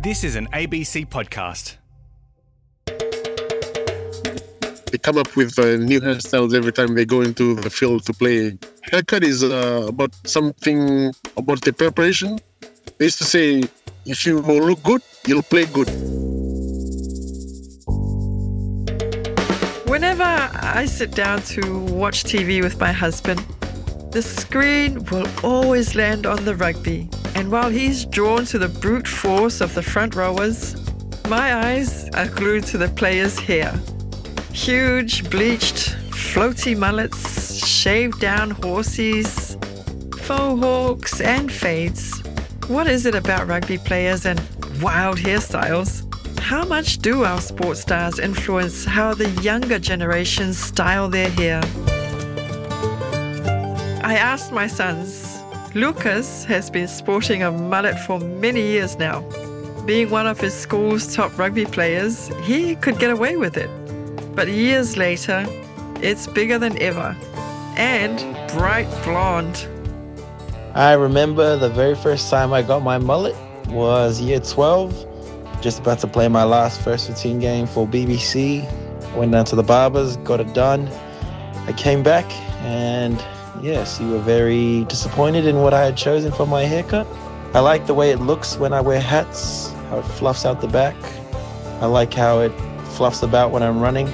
This is an ABC podcast. They come up with new hairstyles every time they go into the field to play. Haircut is about something about the preparation. They used to say, if you look good, you'll play good. Whenever I sit down to watch TV with my husband, the screen will always land on the rugby. And while he's drawn to the brute force of the front rowers, my eyes are glued to the players' hair. Huge, bleached, floaty mullets, shaved down horsies, faux hawks and fades. What is it about rugby players and wild hairstyles? How much do our sports stars influence how the younger generations style their hair? I asked my sons. Lucas has been sporting a mullet for many years now. Being one of his school's top rugby players, he could get away with it. But years later, it's bigger than ever and bright blonde. I remember the very first time I got my mullet was year 12, just about to play my last first 15 game for BBC. Went down to the barbers, got it done. I came back and yes, you were very disappointed in what I had chosen for my haircut. I like the way it looks when I wear hats, how it fluffs out the back. I like how it fluffs about when I'm running.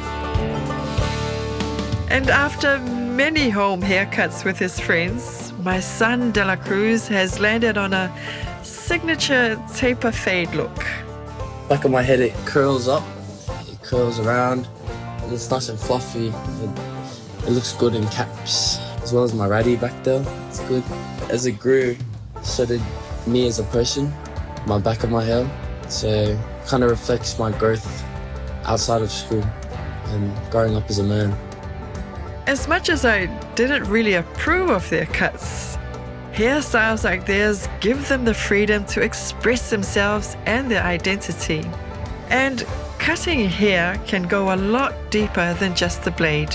And after many home haircuts with his friends, my son De La Cruz has landed on a signature taper fade look. Back of my head, it curls up, it curls around, and it's nice and fluffy. It looks good in caps, as well as my ratty back there. It's good. As it grew, so did me as a person, my back of my hair. So it kind of reflects my growth outside of school and growing up as a man. As much as I didn't really approve of their cuts, hairstyles like theirs give them the freedom to express themselves and their identity. And cutting hair can go a lot deeper than just the blade.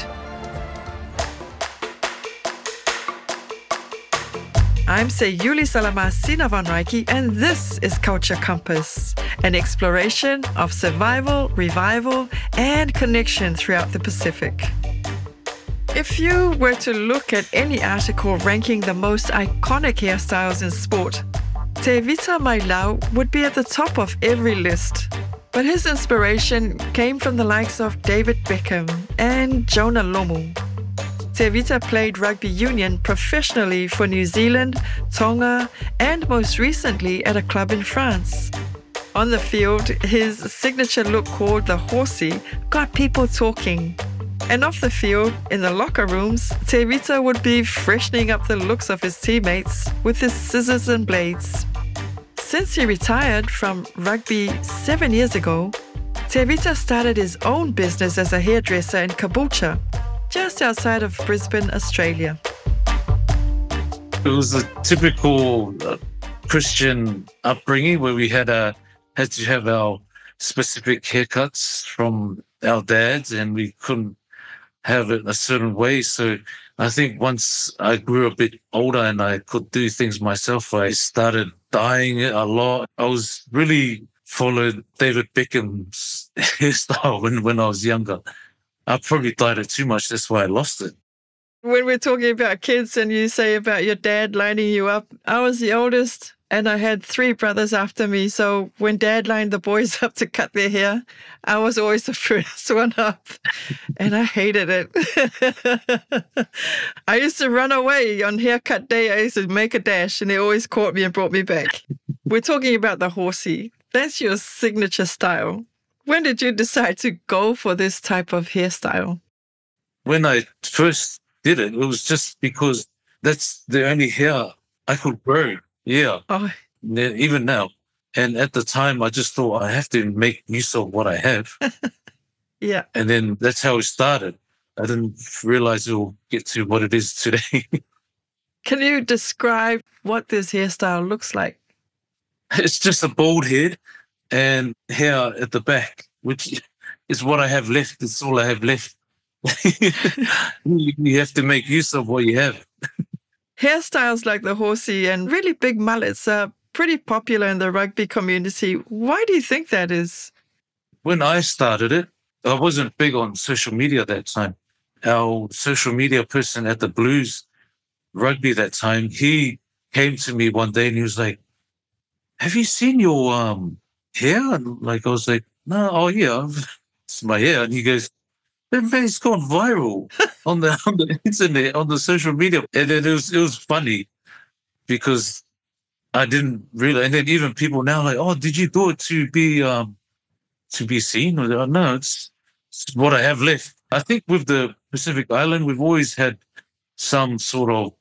I'm Sayuli Salamasina Van Rijke, and this is Culture Compass, an exploration of survival, revival, and connection throughout the Pacific. If you were to look at any article ranking the most iconic hairstyles in sport, Tevita Mailau would be at the top of every list. But his inspiration came from the likes of David Beckham and Jonah Lomu. Tevita played rugby union professionally for New Zealand, Tonga, and most recently at a club in France. On the field, his signature look called the horsey got people talking. And off the field, in the locker rooms, Tevita would be freshening up the looks of his teammates with his scissors and blades. Since he retired from rugby 7 years ago, Tevita started his own business as a hairdresser in Caboolture, just outside of Brisbane, Australia. It was a typical Christian upbringing where we had to have our specific haircuts from our dads, and we couldn't have it a certain way. So I think once I grew a bit older and I could do things myself, I started dyeing it a lot. I was really followed David Beckham's hairstyle when I was younger. I probably dyed it too much. That's why I lost it. When we're talking about kids and you say about your dad lining you up, I was the oldest and I had 3 brothers after me. So when Dad lined the boys up to cut their hair, I was always the first one up and I hated it. I used to run away on haircut day. I used to make a dash and they always caught me and brought me back. We're talking about the horsey. That's your signature style. When did you decide to go for this type of hairstyle? When I first did it, it was just because that's the only hair I could grow. Yeah. Oh. Even now. And at the time, I just thought I have to make use of what I have. Yeah. And then that's how it started. I didn't realize it will get to what it is today. Can you describe what this hairstyle looks like? It's just a bald head and hair at the back, which is what I have left. It's all I have left. You have to make use of what you have. Hairstyles like the horsey and really big mullets are pretty popular in the rugby community. Why do you think that is? When I started it, I wasn't big on social media at that time. Our social media person at the Blues rugby that time, he came to me one day and he was like, "Have you seen your hair?" And like I was like, "No, oh yeah, it's my hair." And he goes, "Man, it's gone viral on the internet, on the social media." And then it was funny because I didn't really. And then even people now like, "Oh, did you do it to be seen?" Or, "Oh, no, it's what I have left." I think with the Pacific Island, we've always had some sort of,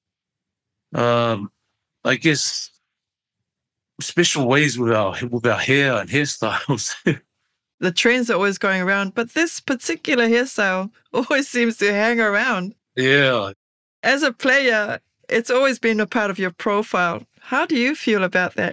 I guess, special ways with our hair and hairstyles. The trends are always going around, but this particular hairstyle always seems to hang around. Yeah. As a player, it's always been a part of your profile. How do you feel about that?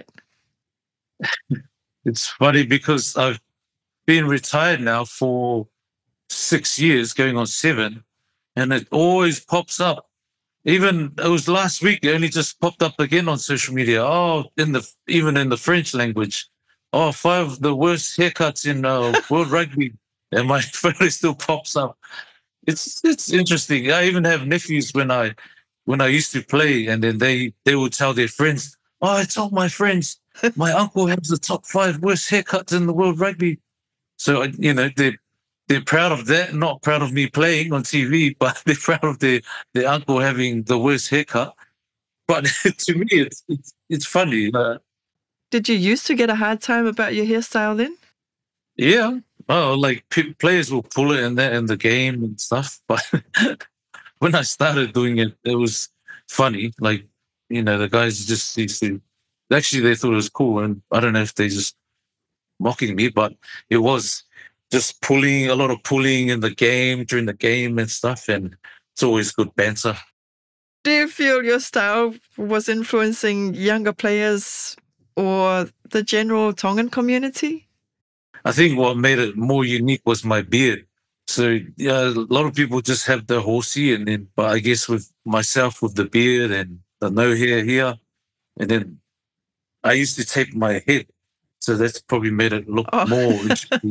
It's funny because I've been retired now for 6 years, going on 7, and it always pops up. Even it was last week, it only just popped up again on social media. Oh, even in the French language. Oh, 5 of the worst haircuts in World Rugby, and my photo still pops up. It's interesting. I even have nephews when I used to play, and then they would tell their friends, "Oh, I told my friends my uncle has the top 5 worst haircuts in the World Rugby." So they're proud of that, not proud of me playing on TV, but they're proud of their uncle having the worst haircut. But to me, it's funny. Did you used to get a hard time about your hairstyle then? Yeah. Oh, like players will pull it in the game and stuff. But when I started doing it, it was funny. Like, the guys just used to, actually, they thought it was cool. And I don't know if they just mocking me, but it was just a lot of pulling in the game, during the game and stuff. And it's always good banter. Do you feel your style was influencing younger players or the general Tongan community? I think what made it more unique was my beard. So yeah, a lot of people just have the horsey, but I guess with myself with the beard and the no hair here, and then I used to tape my head, so that's probably made it look more interesting.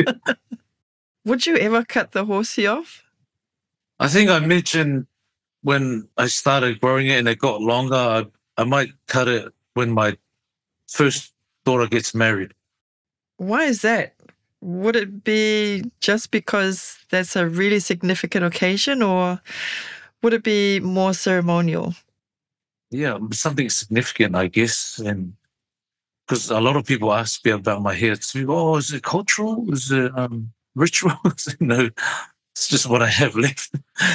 Would you ever cut the horsey off? I think I mentioned when I started growing it and it got longer, I might cut it when my first daughter gets married. Why is that? Would it be just because that's a really significant occasion, or would it be more ceremonial? Yeah, something significant, I guess. And because a lot of people ask me about my hair too. Oh, is it cultural? Is it ritual? No, it's just what I have left.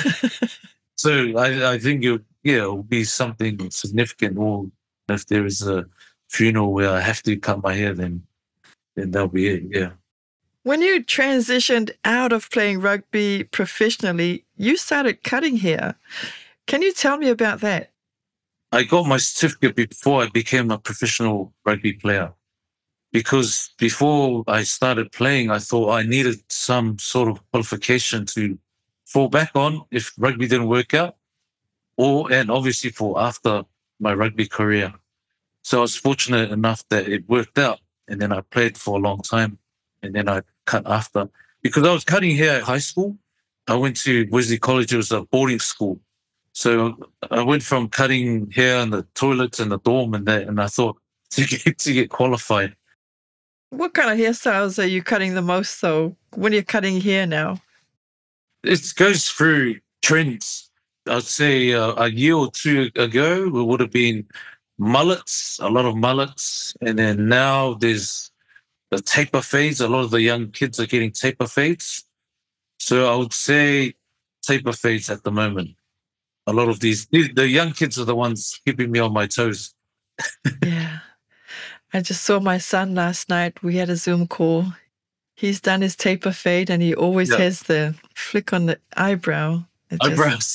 So I think it'll be something significant. Or if there is a funeral where I have to cut my hair, then that'll be it. Yeah. When you transitioned out of playing rugby professionally, you started cutting hair. Can you tell me about that? I got my certificate before I became a professional rugby player. Because before I started playing, I thought I needed some sort of qualification to fall back on if rugby didn't work out, and obviously for after my rugby career. So I was fortunate enough that it worked out, and then I played for a long time, and then I cut after. Because I was cutting hair at high school. I went to Wesley College. It was a boarding school. So I went from cutting hair in the toilets and the dorm and that, and I thought to get qualified. What kind of hairstyles are you cutting the most, though, when you're cutting hair now? It goes through trends. I'd say a year or 2 ago, it would have been mullets, a lot of mullets. And then now there's the taper fades. A lot of the young kids are getting taper fades. So I would say taper fades at the moment. A lot of the young kids are the ones keeping me on my toes. Yeah. I just saw my son last night. We had a Zoom call. He's done his taper fade and he always has the flick on the eyebrow. Eyebrows.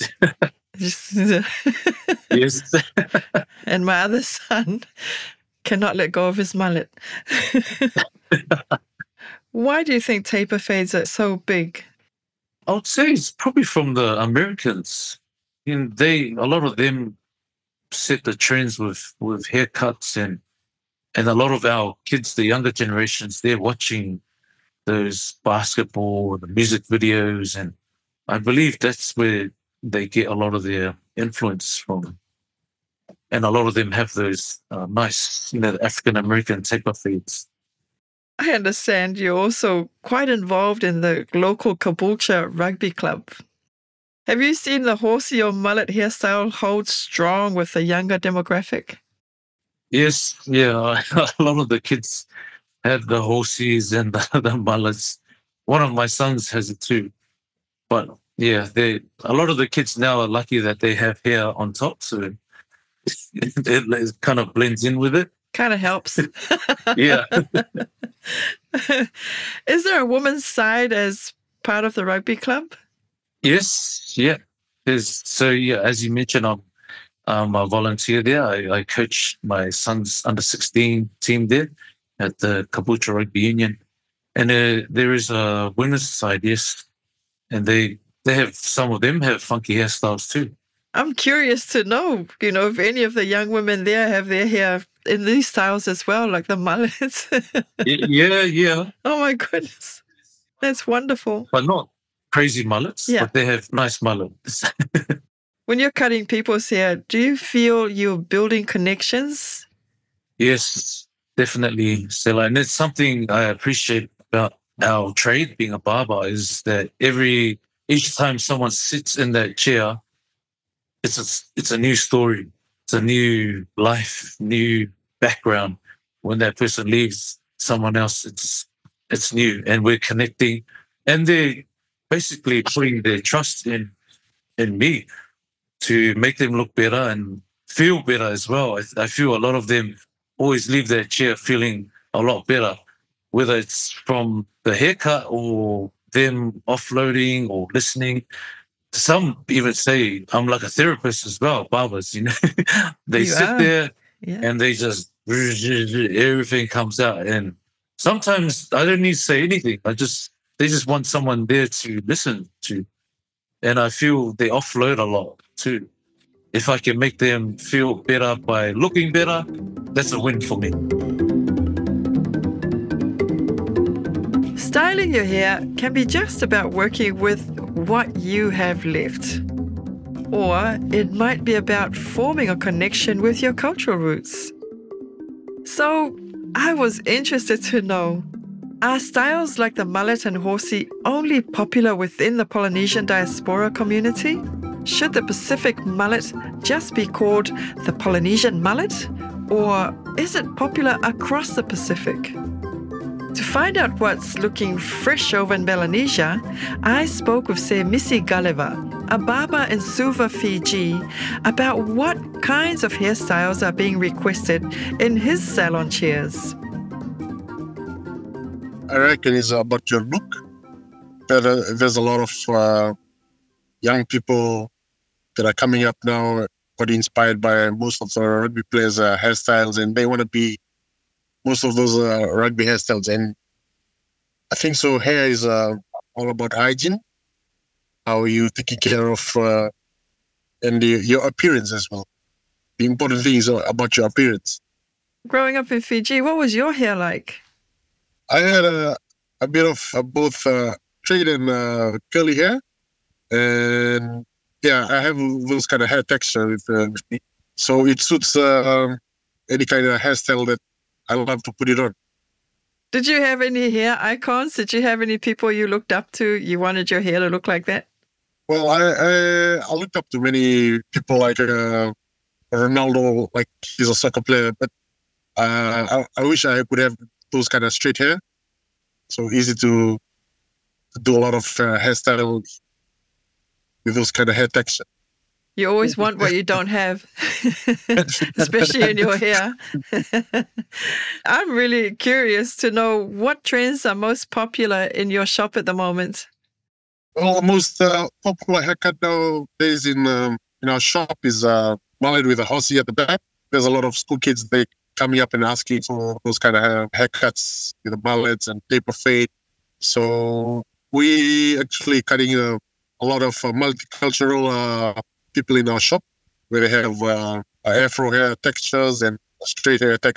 Yes. And my other son cannot let go of his mullet. Why do you think taper fades are so big? I would say it's probably from the Americans. A lot of them set the trends with haircuts, and And a lot of our kids, the younger generations, they're watching those basketball, the music videos, and I believe that's where they get a lot of their influence from. And a lot of them have those nice, African American type of fades. I understand you're also quite involved in the local Caboolture rugby club. Have you seen the horsey or mullet hairstyle hold strong with the younger demographic? Yes, yeah. A lot of the kids have the horsies and the mullets. One of my sons has it too. But yeah, a lot of the kids now are lucky that they have hair on top, so it kind of blends in with it. Kind of helps. Yeah. Is there a woman's side as part of the rugby club? Yes, yeah. So yeah, as you mentioned, I'm a volunteer there. I coach my son's under-16 team there at the Caboolture Rugby Union. And there is a women's side, yes. And they have, some of them have funky hairstyles too. I'm curious to know, if any of the young women there have their hair in these styles as well, like the mullets. Yeah. Oh my goodness. That's wonderful. But not crazy mullets, Yeah. but they have nice mullets. When you're cutting people's hair, do you feel you're building connections? Yes, definitely, Stella. And it's something I appreciate about our trade, being a barber, is that each time someone sits in that chair, it's a new story. It's a new life, new background. When that person leaves, someone else, it's new, and we're connecting, and they're basically putting their trust in me to make them look better and feel better as well. I feel a lot of them always leave their chair feeling a lot better, whether it's from the haircut or them offloading or listening. Some even say I'm like a therapist as well, barbers, They You sit are. there Yeah. and they just, everything comes out. And sometimes I don't need to say anything. They just want someone there to listen to. And I feel they offload a lot too. If I can make them feel better by looking better, that's a win for me. Styling your hair can be just about working with what you have left. Or it might be about forming a connection with your cultural roots. So I was interested to know, are styles like the mullet and horsey only popular within the Polynesian diaspora community? Should the Pacific mullet just be called the Polynesian mullet? Or is it popular across the Pacific? To find out what's looking fresh over in Melanesia, I spoke with Se Missy Galeva, a barber in Suva, Fiji, about what kinds of hairstyles are being requested in his salon chairs. I reckon it's about your look. There's a lot of young people that are coming up now, got inspired by most of the rugby players' hairstyles, and they want to be most of those rugby hairstyles. And I think so. Hair is all about hygiene, how you taking care of, and your appearance as well. The important thing is about your appearance. Growing up in Fiji, what was your hair like? I had a bit of both straight and curly hair, and yeah, I have those kind of hair texture with me, so it suits any kind of hairstyle that I love to put it on. Did you have any hair icons? Did you have any people you looked up to? You wanted your hair to look like that? Well, I looked up to many people like Ronaldo, like he's a soccer player, but I wish I could have those kind of straight hair. So easy to do a lot of hairstyle with those kind of hair texture. You always want what you don't have, especially in your hair. I'm really curious to know what trends are most popular in your shop at the moment. Well, the most popular haircut nowadays in our shop is mullet with a horsey at the back. There's a lot of school kids, they coming up and asking for those kind of haircuts with the mullets and taper fade. So we actually cutting a lot of multicultural people in our shop where they have afro hair textures and straight hair texture.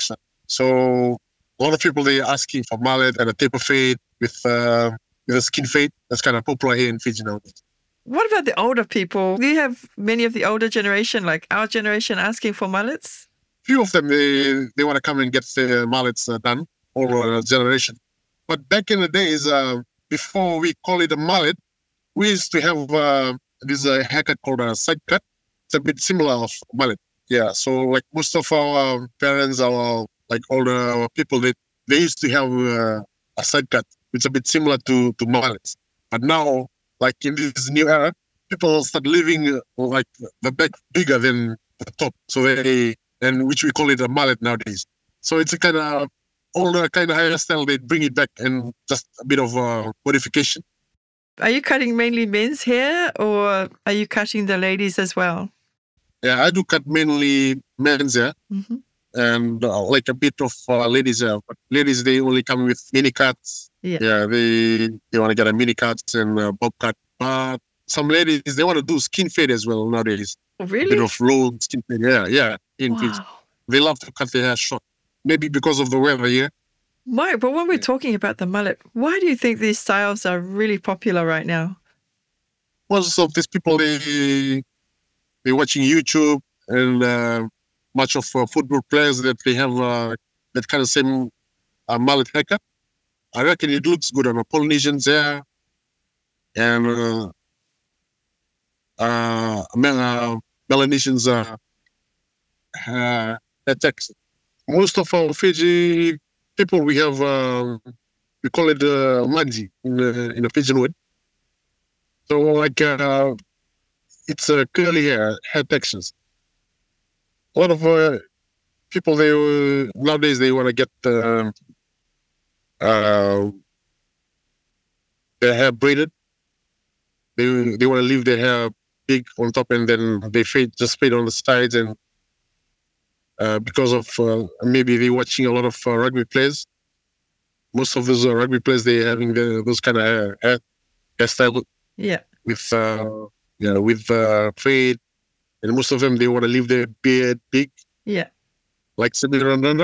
So a lot of people, they're asking for mullet and a taper fade with a skin fade. That's kind of popular here in Fiji now. What about the older people? Do you have many of the older generation, like our generation, asking for mullets? Few of them, they want to come and get the mullets done, older generation. But back in the days, before we call it a mullet, we used to have this haircut called a side cut. It's a bit similar of mullet. Yeah, so like most of our parents, our like older people, they used to have a side cut. It's a bit similar to mullets. But now, like in this new era, people start leaving like the back bigger than the top. So which we call it a mullet nowadays. So it's a kind of older kind of hairstyle. They bring it back and just a bit of modification. Are you cutting mainly men's hair or are you cutting the ladies as well? Yeah, I do cut mainly men's hair and like a bit of ladies' hair. But ladies, they only come with mini cuts. Yeah, they want to get a mini cuts and a bob cut. But some ladies, they want to do skin fade as well nowadays. Oh, really? A bit of low skin fade. Yeah. They love to cut their hair short. Maybe because of the weather here. Mike, but when we're talking about the mullet, why do you think these styles are really popular right now? Most of these people, they're watching YouTube and much of football players that they have that kind of same mullet haircut. I reckon it looks good on a Polynesians hair and Melanesians hair texture. Most of our Fiji people, we have we call it manji in a Fijian word. So like it's curly hair textures. A lot of people, nowadays they want to get their hair braided. They want to leave their hair big on top and then they fade on the sides, and because of maybe they're watching a lot of rugby players. Most of those rugby players, they're having those kind of hairstyle. Yeah. With fade, and most of them, they want to leave their beard big. Yeah. Like Sydney Randanda.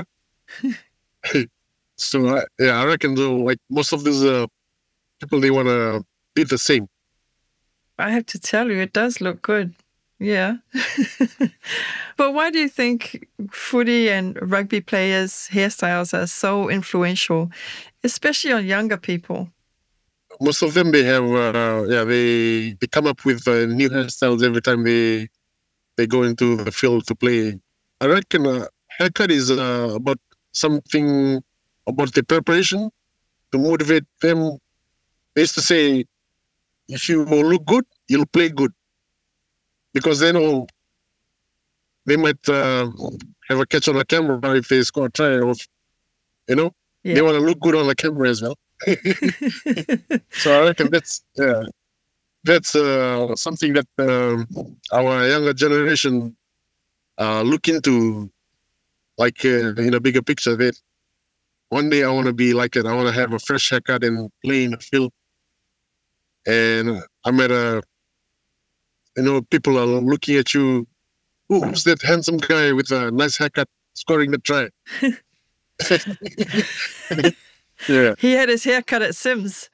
So I reckon though, like most of these people, they want to be the same. I have to tell you, it does look good. Yeah. But why do you think footy and rugby players' hairstyles are so influential, especially on younger people? Most of them, they have, they come up with new hairstyles every time they go into the field to play. I reckon haircut is about something about the preparation to motivate them. They used to say, if you look good, you'll play good. Because they know they might have a catch on the camera if they score a try, or, they want to look good on the camera as well. So I reckon that's something that our younger generation look into, like in a bigger picture. That one day I want to be like it. I want to have a fresh haircut and play in the field. And I'm at people are looking at you. Oh, who's that handsome guy with a nice haircut scoring the try? Yeah. He had his hair cut at Sims.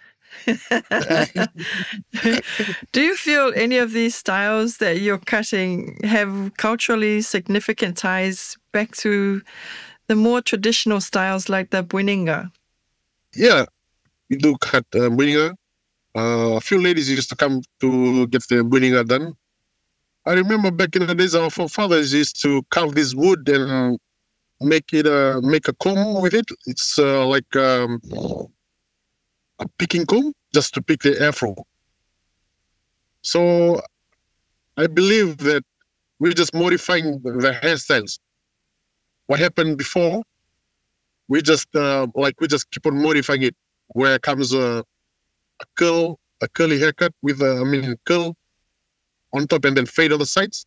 Do you feel any of these styles that you're cutting have culturally significant ties back to the more traditional styles like the buininga? Yeah, we do cut buininga. A few ladies used to come to get the buininga done. I remember back in the days, our forefathers used to carve this wood and make a comb with it. It's like a picking comb, just to pick the afro. So I believe that we're just modifying the hairstyles. What happened before, we just keep on modifying it. Where comes a curly haircut with curl on top and then fade on the sides.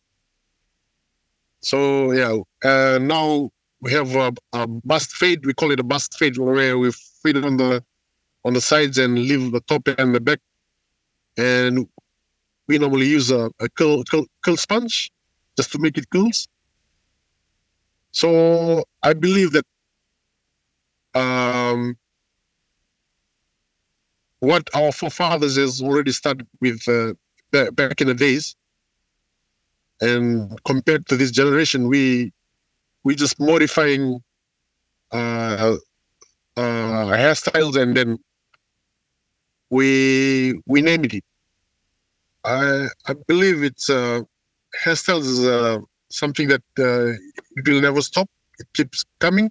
So now we have a bust fade. We call it a bust fade, where we fade it on the sides and leave the top and the back. And we normally use a curl sponge just to make it curls. So I believe that what our forefathers has already started with back in the days, and compared to this generation, we just modifying hairstyles, and then we name it. I believe it's hairstyles is something that it will never stop. It keeps coming.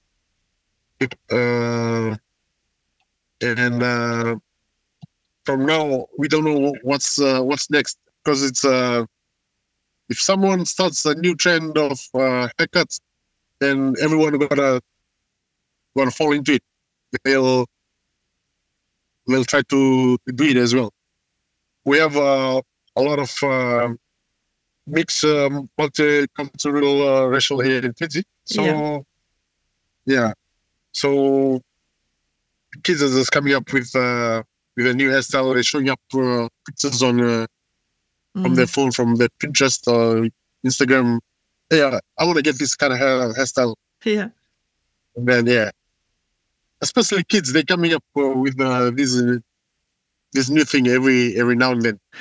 And from now we don't know what's next, because it's if someone starts a new trend of haircuts, then everyone gonna fall into it. They'll try to do it as well. We have a lot of mixed multicultural racial here in Fiji. So yeah. So kids are just coming up with a new hairstyle. They're showing up pictures on from their phone, from their Pinterest or Instagram. Yeah, I want to get this kind of hairstyle. Yeah. And then especially kids, they're coming up with this new thing every now and then.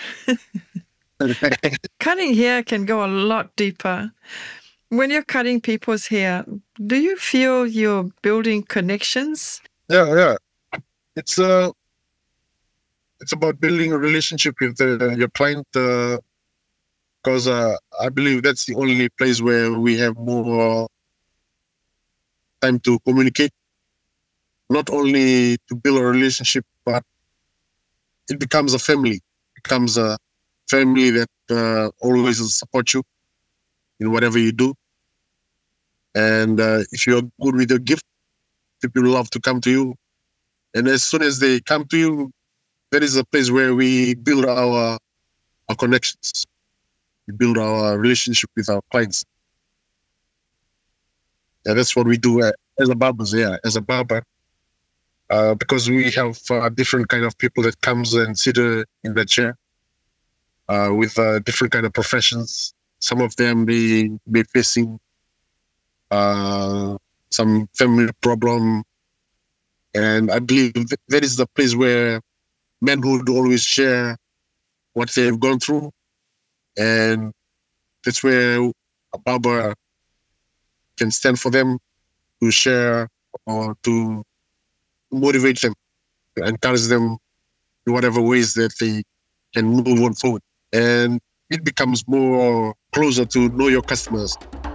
Cutting hair can go a lot deeper. When you're cutting people's hair, do you feel you're building connections? Yeah. It's about building a relationship with your client, because I believe that's the only place where we have more time to communicate. Not only to build a relationship, but it becomes a family. It becomes a family that always support you in whatever you do. And if you're good with your gift, people love to come to you. And as soon as they come to you, that is a place where we build our connections. We build our relationship with our clients. Yeah, that's what we do as a barbers. Yeah, as a barber, because we have different kind of people that comes and sit in the chair with different kind of professions. Some of them be facing some family problem, and I believe that is the place where men would always share what they've gone through, and that's where a barber can stand for them, to share or to motivate them, to encourage them in whatever ways that they can move on forward. And it becomes more closer to know your customers.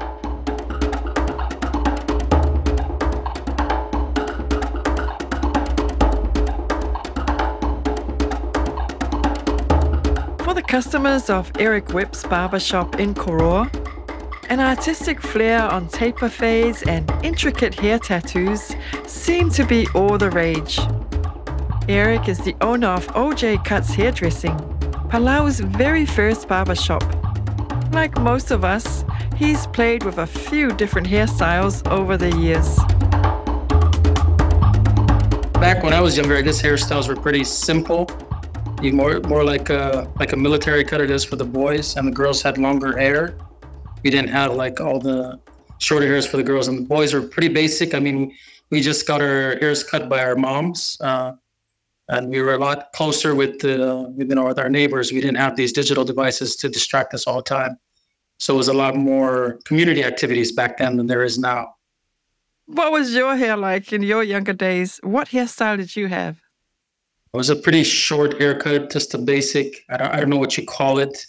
For the customers of Eric Whip's barbershop in Koroa, an artistic flair on taper fades and intricate hair tattoos seem to be all the rage. Eric is the owner of OJ Cuts Hairdressing, Palau's very first barbershop. Like most of us, he's played with a few different hairstyles over the years. Back when I was younger, I guess hairstyles were pretty simple. More like a military cut it is for the boys, and the girls had longer hair. We didn't have like all the shorter hairs for the girls, and the boys were pretty basic. I mean, we just got our hairs cut by our moms, and we were a lot closer with with our neighbors. We didn't have these digital devices to distract us all the time, so it was a lot more community activities back then than there is now. What was your hair like in your younger days? What hairstyle did you have? It was a pretty short haircut, just a basic. I don't know what you call it.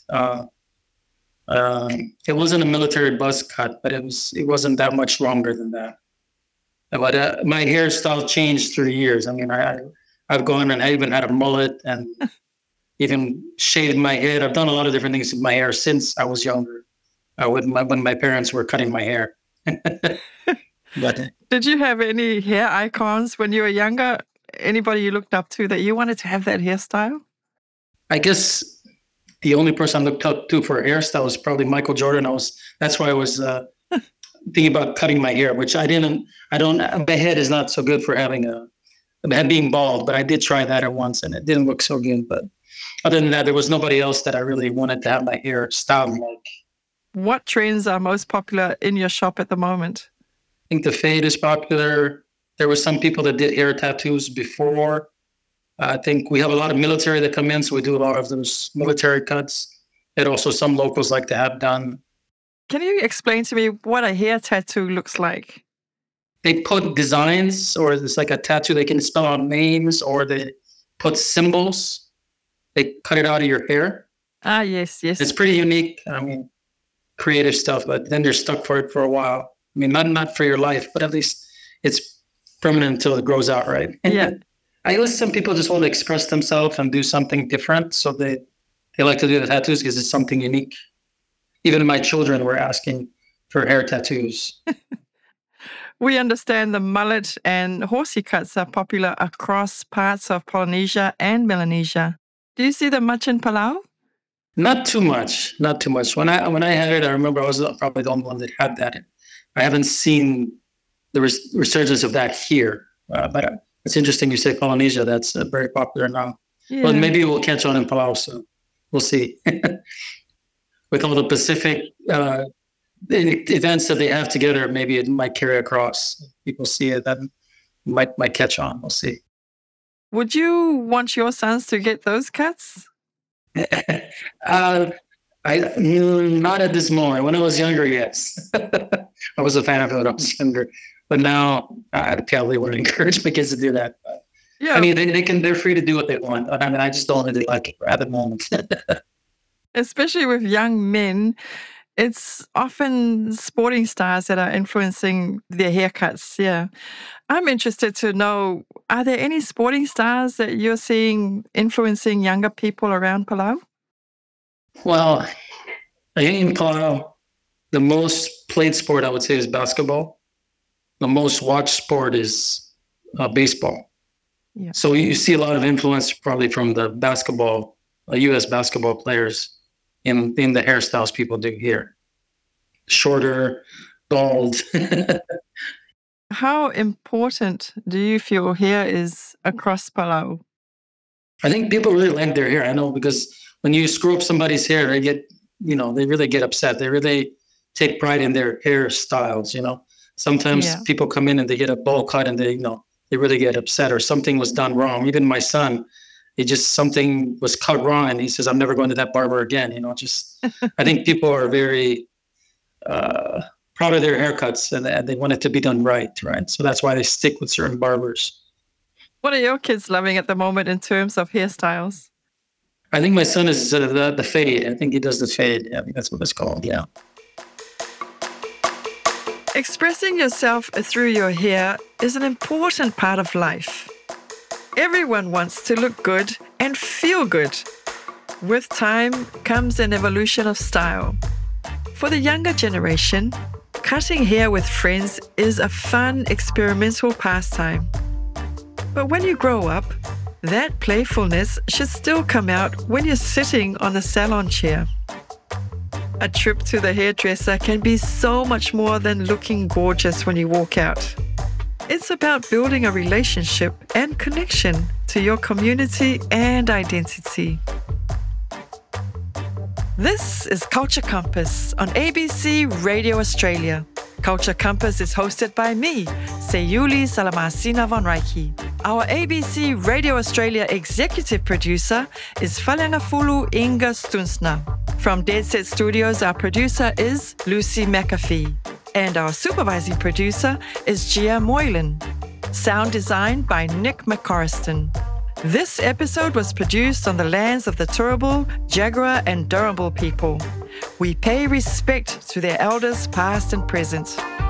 It wasn't a military buzz cut, but it wasn't that much longer than that. But my hairstyle changed through the years. I mean, I've gone and I even had a mullet and even shaded my head. I've done a lot of different things with my hair since I was younger, when my parents were cutting my hair. But did you have any hair icons when you were younger? Anybody you looked up to that you wanted to have that hairstyle? I guess the only person I looked up to for a hairstyle was probably Michael Jordan. That's why I was thinking about cutting my hair, which I don't. My head is not so good for being bald, but I did try that at once, and it didn't look so good. But other than that, there was nobody else that I really wanted to have my hair styled like. What trends are most popular in your shop at the moment? I think the fade is popular. There were some people that did hair tattoos before. I think we have a lot of military that come in, so we do a lot of those military cuts. And also some locals like to have done. Can you explain to me what a hair tattoo looks like? They put designs, or it's like a tattoo. They can spell out names, or they put symbols. They cut it out of your hair. Ah, yes. It's pretty unique. I mean, creative stuff, but then they're stuck for it for a while. I mean, not for your life, but at least it's permanent until it grows out, right? Yeah. I guess some people just want to express themselves and do something different. So they like to do the tattoos because it's something unique. Even my children were asking for hair tattoos. We understand the mullet and horsey cuts are popular across parts of Polynesia and Melanesia. Do you see them much in Palau? Not too much. When I had it, I remember I was probably the only one that had that. I haven't seen the resurgence of that here. But it's interesting you say Polynesia. That's very popular now. Yeah. But maybe we'll catch on in Palau soon. We'll see. With all the Pacific events that they have together, maybe it might carry across. People see it, that might catch on. We'll see. Would you want your sons to get those cuts? Not at this moment. When I was younger, yes. I was a fan of it when I was younger. But now, I probably wouldn't encourage my kids to do that. But, Yeah. I mean, they're free to do what they want. I mean, I just don't really like it at the moment. Especially with young men, it's often sporting stars that are influencing their haircuts. Yeah. I'm interested to know, are there any sporting stars that you're seeing influencing younger people around Palau? Well, I think in Palau, the most played sport, I would say, is basketball. The most watched sport is baseball. Yeah. So you see a lot of influence probably from the basketball, U.S. basketball players in the hairstyles people do here. Shorter, bald. How important do you feel hair is across Palau? I think people really like their hair. I know, because when you screw up somebody's hair, they really get upset. They really take pride in their hairstyles, Sometimes people come in and they get a bowl cut and they really get upset, or something was done wrong. Even my son, something was cut wrong and he says, I'm never going to that barber again. I think people are very proud of their haircuts and they want it to be done right? So that's why they stick with certain barbers. What are your kids loving at the moment in terms of hairstyles? I think my son is the fade. I think he does the fade. I think that's what it's called, yeah. Expressing yourself through your hair is an important part of life. Everyone wants to look good and feel good. With time comes an evolution of style. For the younger generation, cutting hair with friends is a fun, experimental pastime. But when you grow up, that playfulness should still come out when you're sitting on the salon chair. A trip to the hairdresser can be so much more than looking gorgeous when you walk out. It's about building a relationship and connection to your community and identity. This is Culture Compass on ABC Radio Australia. Culture Compass is hosted by me, Sayuli Salamasina von Reiki. Our ABC Radio Australia executive producer is Falangafulu Inga Stunsna. From Dead Set Studios, our producer is Lucy McAfee. And our supervising producer is Gia Moylan. Sound design by Nick McCorriston. This episode was produced on the lands of the Turrbal, Jagera and Durrambal people. We pay respect to their elders past and present.